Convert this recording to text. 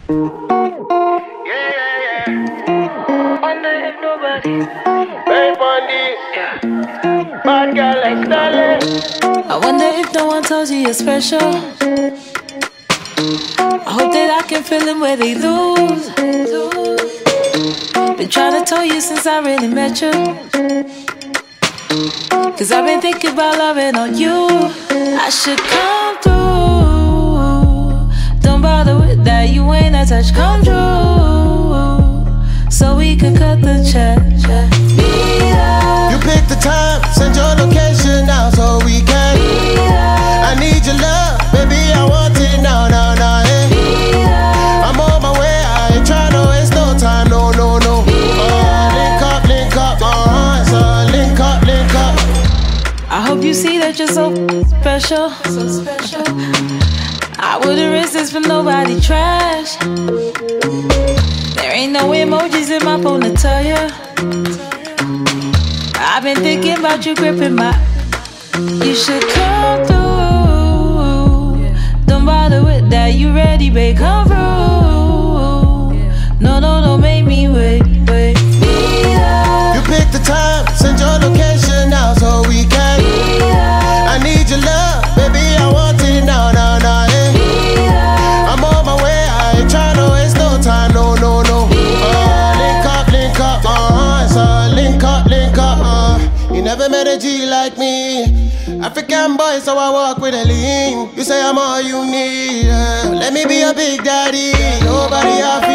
Wonder if nobody. Babe on this. Yeah. Bad girl like Stalin. I wonder if no one tells you you're special. I hope that I can feel them where they lose. Been trying to tell you since I really met you. Cause I've been thinking about loving on you. I should come through. Don't bother with that, you ain't that touch. Come through, so we could cut the check. You pick the time, send your location now so we can. I need your love, baby, I want it now, now, now, yeah. I'm on my way, I ain't trying to waste no time, no, no, no. Link up, so link up, link up. I hope you see that you're so special. I wouldn't risk this for nobody trash. There ain't no emojis in my phone to tell ya. I've been thinking about you gripping my. You should come through. Don't bother with that, you ready, babe, come through. No, no, don't make me wait. You pick the time, send your location now so we can. I need your love, baby, I want it now, now, now, yeah. I'm on my way, I ain't trying to waste no time, no, no, no. Link up, so link up, You never met a G like me. African boy, so I walk with a lean. You say I'm all you need, Let me be your big daddy. Nobody have